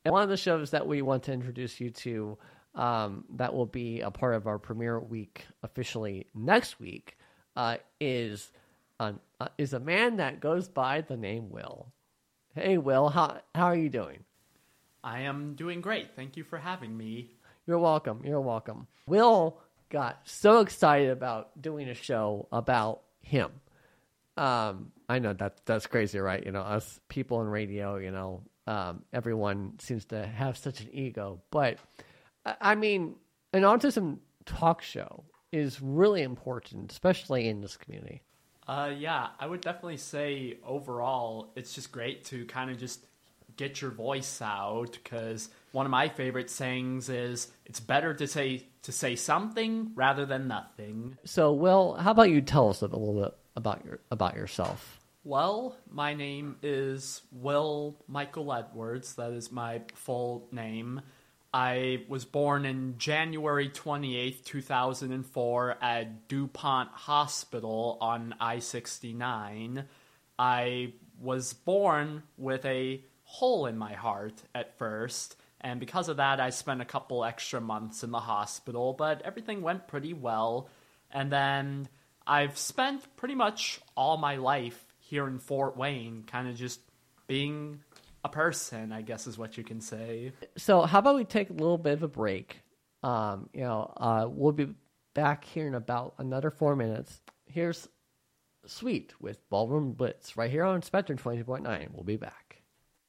And one of the shows that we want to introduce you to that will be a part of our premiere week officially next week is a man that goes by the name Will. Hey, Will, how are you doing? I am doing great. Thank you for having me. You're welcome. You're welcome. Will got so excited about doing a show about him. I know that's crazy, right? You know, us people in radio, you know, everyone seems to have such an ego. But, I mean, an autism talk show is really important, especially in this community. Yeah, I would definitely say overall, it's just great to kind of just get your voice out, because one of my favorite sayings is it's better to say something rather than nothing. So, Will, how about you tell us a little bit about yourself? Well, my name is Will Michael Edwards. That is my full name. I was born in January 28th, 2004 at DuPont Hospital on I-69. I was born with a hole in my heart at first, and because of that, I spent a couple extra months in the hospital, but everything went pretty well. And then I've spent pretty much all my life here in Fort Wayne, kind of just being a person, I guess is what you can say. So how about we take a little bit of a break? We'll be back here in about another 4 minutes. Here's Sweet with Ballroom Blitz right here on Spectrum 22.9. We'll be back.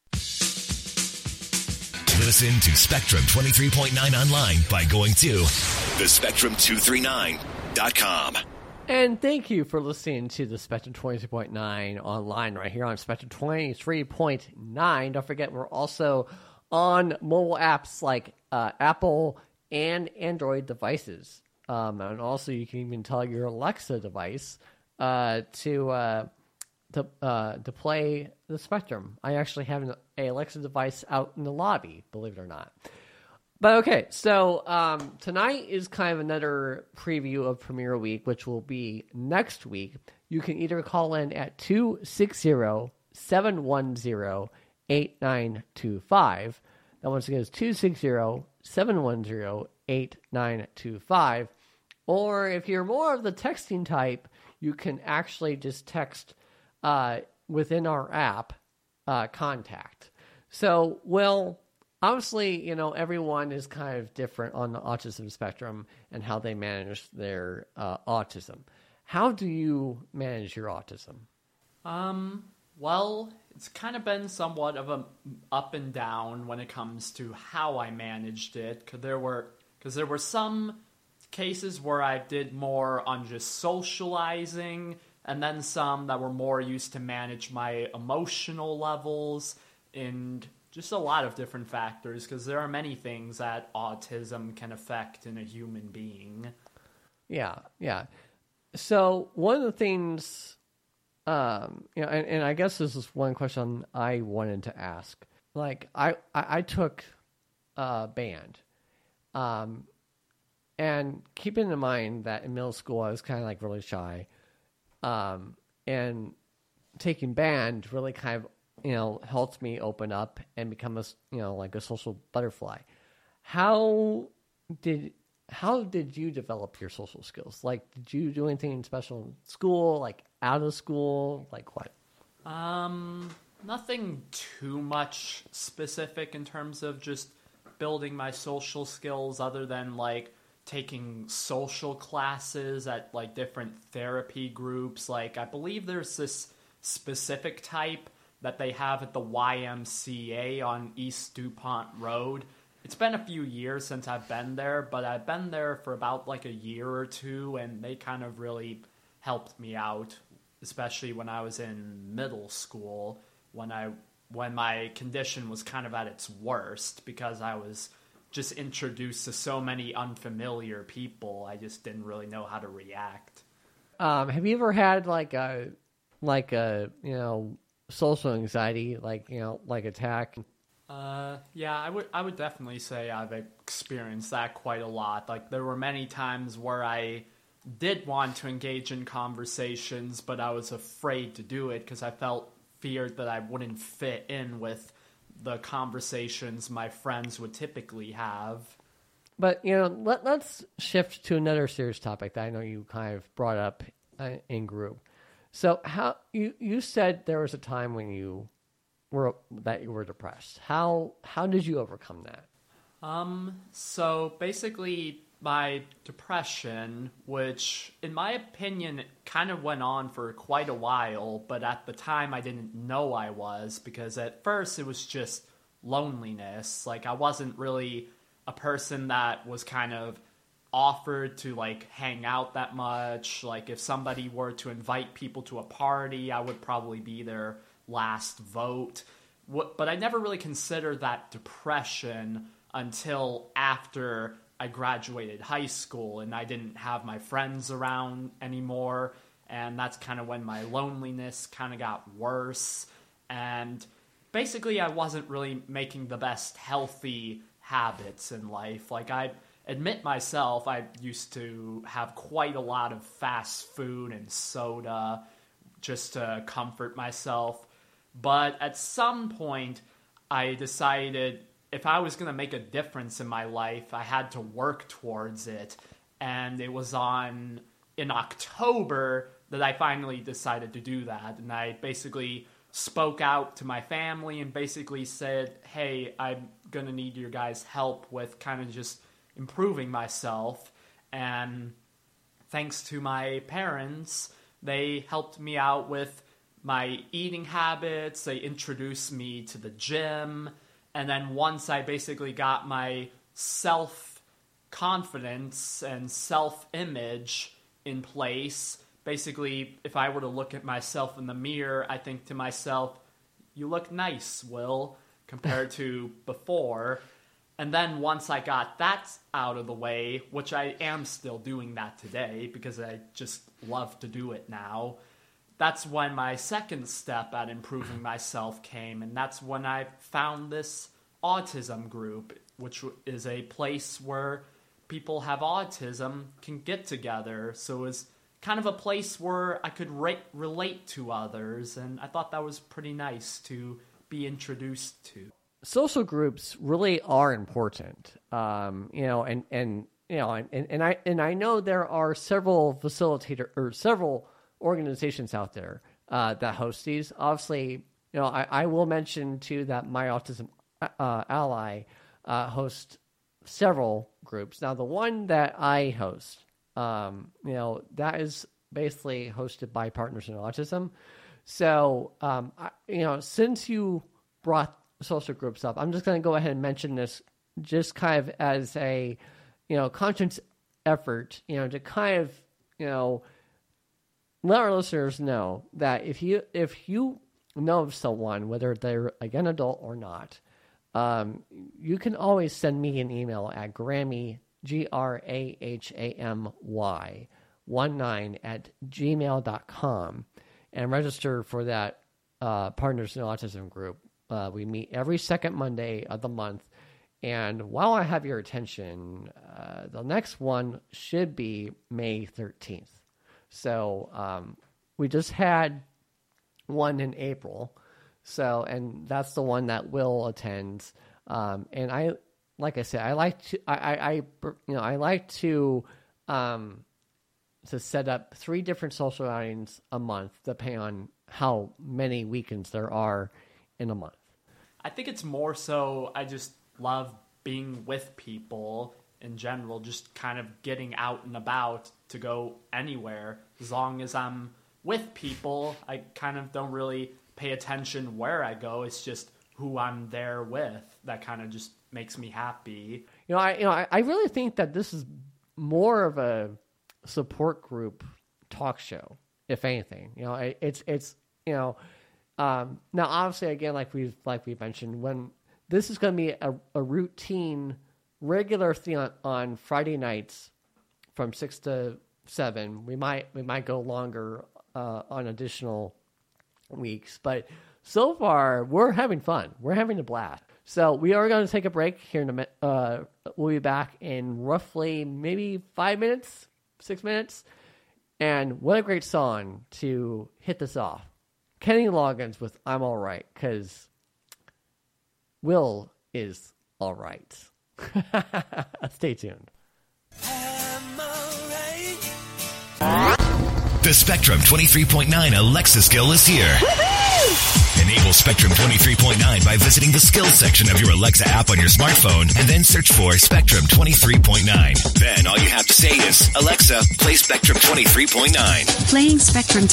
Listen to Spectrum 23.9 online by going to thespectrum239.com. And thank you for listening to the Spectrum 22.9 online right here on Spectrum 23.9. Don't forget, we're also on mobile apps like Apple and Android devices. And also, you can even tell your Alexa device to play the Spectrum. I actually have an Alexa device out in the lobby, believe it or not. But okay, so tonight is kind of another preview of Premiere Week, which will be next week. You can either call in at 260-710-8925. That once again is 260-710-8925. Or if you're more of the texting type, you can actually just text within our app, contact. So, well, obviously, you know, everyone is kind of different on the autism spectrum and how they manage their autism. How do you manage your autism? Well, it's kind of been somewhat of a up and down when it comes to how I managed it. Because there were some cases where I did more on just socializing, and then some that were more used to manage my emotional levels and just a lot of different factors, because there are many things that autism can affect in a human being. Yeah. So one of the things, and I guess this is one question I wanted to ask. Like, I took band, and keeping in mind that in middle school I was kind of like really shy, and taking band really kind of, helped me open up and become a social butterfly. How did you develop your social skills? Like, did you do anything special in school, like out of school, like what? Nothing too much specific in terms of just building my social skills, other than like taking social classes at like different therapy groups. Like, I believe there's this specific type that they have at the YMCA on East DuPont Road. It's been a few years since I've been there, but I've been there for about like a year or two, and they kind of really helped me out, especially when I was in middle school, when my condition was kind of at its worst, because I was just introduced to so many unfamiliar people. I just didn't really know how to react. Have you ever had like a social anxiety, like attack? Yeah, I would definitely say I've experienced that quite a lot. Like, there were many times where I did want to engage in conversations, but I was afraid to do it because I feared that I wouldn't fit in with the conversations my friends would typically have. But, let's shift to another serious topic that I know you kind of brought up in group. So how you said there was a time when you were depressed. How did you overcome that? So basically my depression, which in my opinion kind of went on for quite a while, but at the time I didn't know I was, because at first it was just loneliness. Like, I wasn't really a person that was kind of offered to like hang out that much. Like, if somebody were to invite people to a party, I would probably be their last vote. But I never really considered that depression until after I graduated high school and I didn't have my friends around anymore. And that's kind of when my loneliness kind of got worse. And basically I wasn't really making the best healthy habits in life. Like, I admit myself, I used to have quite a lot of fast food and soda just to comfort myself. But at some point, I decided if I was going to make a difference in my life, I had to work towards it. And it was in October that I finally decided to do that. And I basically spoke out to my family and basically said, hey, I'm going to need your guys' help with kind of just improving myself. And thanks to my parents, they helped me out with my eating habits. They introduced me to the gym. And then once I basically got my self-confidence and self-image in place, basically, if I were to look at myself in the mirror, I think to myself, you look nice, Will, compared to before. And then once I got that out of the way, which I am still doing that today because I just love to do it now, that's when my second step at improving myself came, and that's when I found this autism group, which is a place where people have autism can get together. So it was kind of a place where I could relate to others, and I thought that was pretty nice to be introduced to. Social groups really are important, and I know there are several several organizations out there that host these. Obviously, I will mention too that My Autism Ally hosts several groups. Now, the one that I host, that is basically hosted by Partners in Autism. So, since you brought social groups up, I'm just going to go ahead and mention this just kind of as a, conscious effort, to kind of, let our listeners know that if you know of someone, whether they're a young adult or not, you can always send me an email at Grammy, GRAHAMY 19 @gmail.com and register for that Partners in Autism group. We meet every second Monday of the month. And while I have your attention, the next one should be May 13th. So we just had one in April. So, and that's the one that Will attends. And I, like I said, I like to set up 3 different social outings a month, depending on how many weekends there are in a month. I think it's more so I just love being with people in general, just kind of getting out and about to go anywhere. As long as I'm with people, I kind of don't really pay attention where I go. It's just who I'm there with that kind of just makes me happy. I really think that this is more of a support group talk show, if anything. It's now obviously, again, like we mentioned, when this is going to be a routine, regular thing on Friday nights from 6 to 7. We might go longer on additional weeks, but so far we're having fun. We're having a blast. So we are going to take a break here in a minute. We'll be back in roughly maybe 5 minutes, 6 minutes. And what a great song to hit this off. Kenny Loggins with I'm All Right, because Will is all right. Stay tuned. The Spectrum 23.9 Alexa skill is here. Enable Spectrum 23.9 by visiting the skills section of your Alexa app on your smartphone and then search for Spectrum 23.9. Then all you have to say is, Alexa, play Spectrum 23.9. Playing Spectrum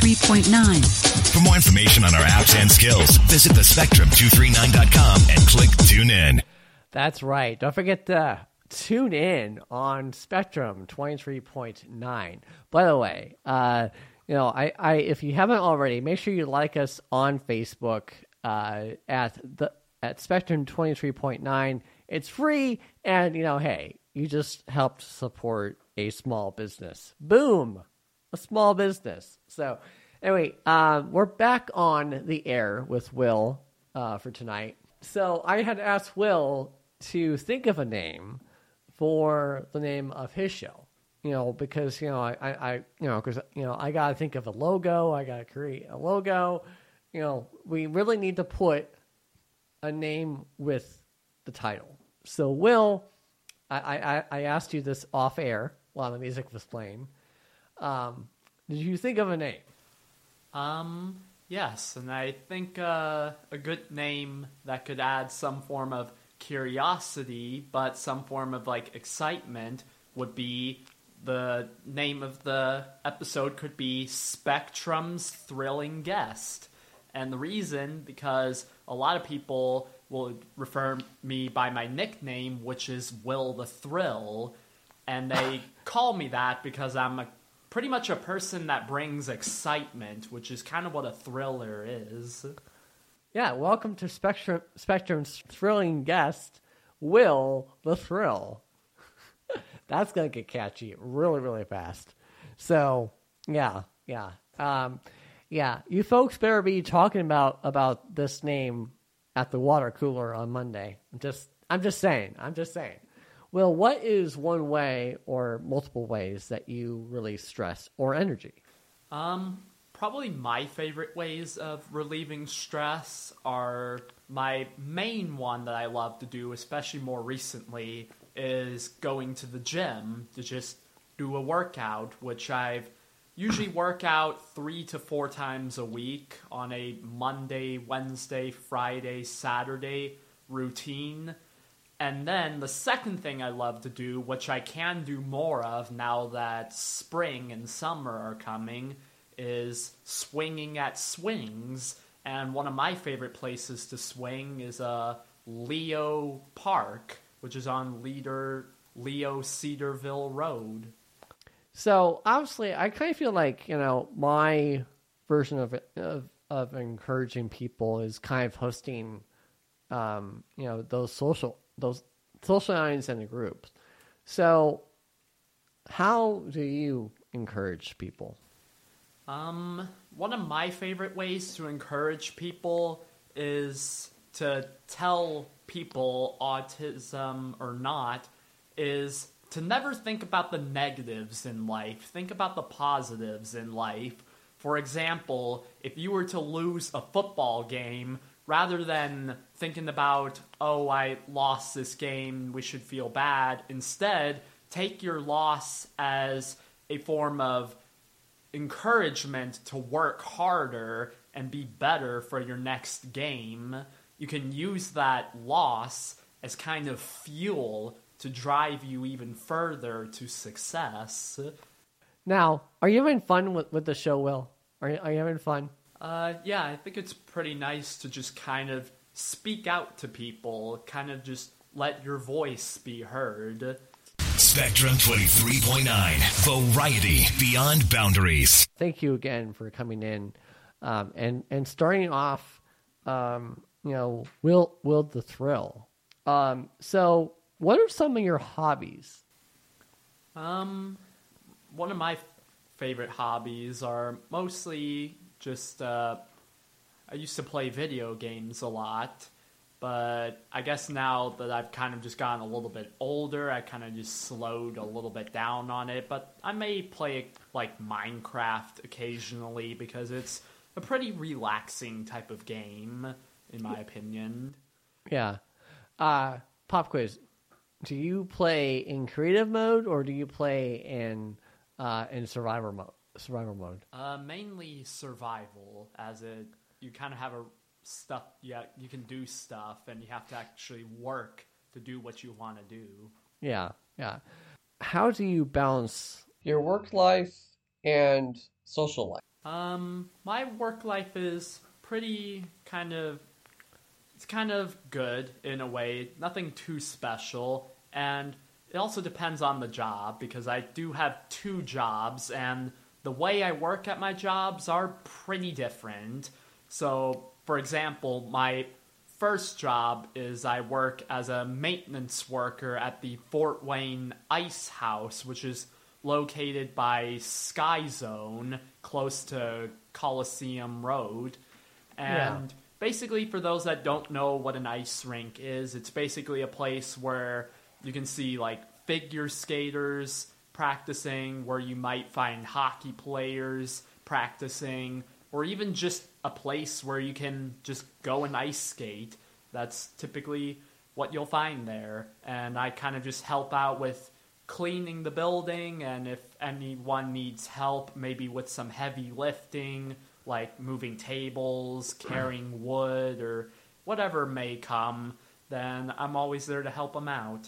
23.9. For more information on our apps and skills, visit thespectrum239.com and click Tune In. That's right. Don't forget to tune in on Spectrum 23.9. By the way, I if you haven't already, make sure you like us on Facebook at Spectrum 23.9. It's free, and hey, you just helped support a small business. Boom, a small business. So anyway, we're back on the air with Will for tonight. So I had asked Will to think of a name for the name of his show, because I gotta think of a logo. I gotta create a logo. We really need to put a name with the title. So Will, I asked you this off air while the music was playing. Did you think of a name? Yes, and I think a good name that could add some form of curiosity, but some form of excitement would be, the name of the episode could be Spectrum's Thrilling Guest. And the reason, because a lot of people will refer me by my nickname, which is Will the Thrill, and they call me that because I'm pretty much a person that brings excitement, which is kind of what a thriller is. Yeah, welcome to Spectrum's Thrilling Guest, Will the Thrill. That's going to get catchy really, really fast. So, yeah. You folks better be talking about this name at the water cooler on Monday. I'm just saying. Will, what is one way or multiple ways that you release stress or energy? Probably my favorite ways of relieving stress are, my main one that I love to do, especially more recently, is going to the gym to just do a workout, which I've usually work out 3 to 4 times a week on a Monday, Wednesday, Friday, Saturday routine. And then the second thing I love to do, which I can do more of now that spring and summer are coming, is swinging at swings. And one of my favorite places to swing is Leo Park, which is on Leo Cedarville Road. So obviously, I kind of feel like my version of encouraging people is kind of hosting, those social lines in the groups. So, how do you encourage people? One of my favorite ways to encourage people is to tell people, autism or not, is to never think about the negatives in life. Think about the positives in life. For example, if you were to lose a football game, rather than thinking about, oh, I lost this game, we should feel bad, instead, take your loss as a form of encouragement to work harder and be better for your next game. You can use that loss as kind of fuel to drive you even further to success. Now, are you having fun with the show, Will? Are you having fun? Yeah, I think it's pretty nice to just kind of speak out to people, kind of just let your voice be heard. Spectrum 23.9, variety beyond boundaries. Thank you again for coming in, and starting off, Will the Thrill. So, what are some of your hobbies? One of my favorite hobbies are mostly just, I used to play video games a lot, but I guess now that I've kind of just gotten a little bit older, I kind of just slowed a little bit down on it, but I may play, Minecraft occasionally, because it's a pretty relaxing type of game, in my opinion. Yeah. Pop quiz. Do you play in creative mode or do you play in survivor mode? Survival mode. Mainly survival, you kind of have stuff. Yeah, you can do stuff, and you have to actually work to do what you want to do. Yeah. How do you balance your work life and social life? My work life is pretty it's kind of good in a way. Nothing too special, and it also depends on the job because I do have 2 jobs, and the way I work at my jobs are pretty different. So, for example, my first job is I work as a maintenance worker at the Fort Wayne Ice House, which is located by Sky Zone, close to Coliseum Road. And basically, for those that don't know what an ice rink is, it's basically a place where you can see like figure skaters practicing, where you might find hockey players practicing, or even just a place where you can just go and ice skate. That's typically what you'll find there. And I kind of just help out with cleaning the building, and if anyone needs help, maybe with some heavy lifting, like moving tables, carrying wood, or whatever may come, then I'm always there to help them out.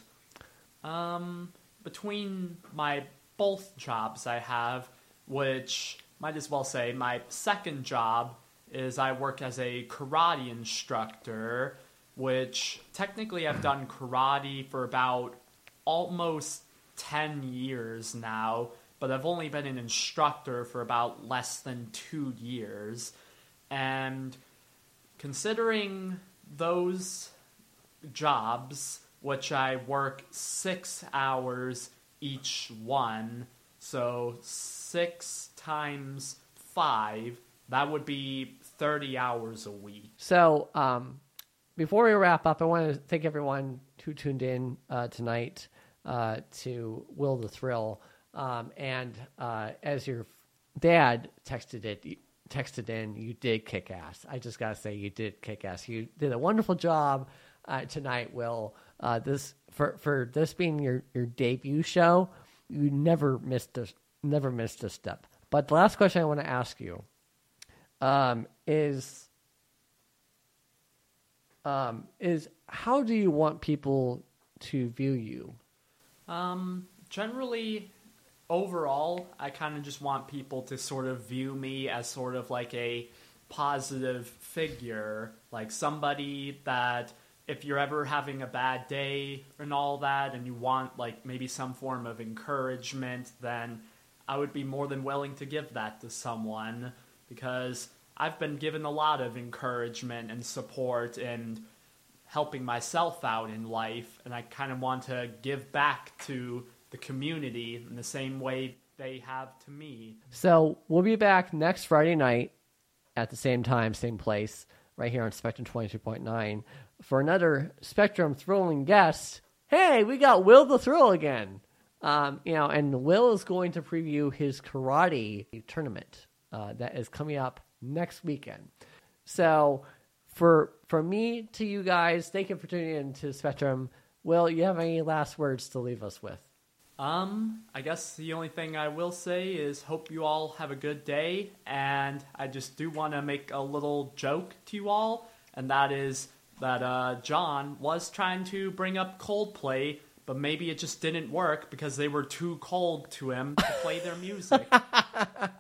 Between my both jobs I have, which might as well say my second job is I work as a karate instructor, which technically I've done karate for about almost 10 years now, but I've only been an instructor for about less than 2 years. And considering those jobs, which I work 6 hours each one, so 6 times 5, that would be 30 hours a week. So, before we wrap up, I want to thank everyone who tuned in tonight to Will the Thrill. And as your dad texted in, you did kick ass. I just got to say, you did kick ass. You did a wonderful job tonight, Will. For this being your debut show, you never missed a step. But the last question I want to ask you is how do you want people to view you? Generally, overall, I kind of just want people to sort of view me as sort of like a positive figure, like somebody that if you're ever having a bad day and all that and you want like maybe some form of encouragement, then I would be more than willing to give that to someone, because I've been given a lot of encouragement and support and helping myself out in life, and I kind of want to give back to the community in the same way they have to me. So we'll be back next Friday night at the same time, same place, right here on Spectrum 22.9 for another Spectrum thrilling guest. Hey, we got Will the Thrill again. And Will is going to preview his karate tournament that is coming up next weekend. So from me to you guys, thank you for tuning in to Spectrum. Will, you have any last words to leave us with? I guess the only thing I will say is hope you all have a good day, and I just do want to make a little joke to you all, and that is that John was trying to bring up Coldplay, but maybe it just didn't work because they were too cold to him to play their music.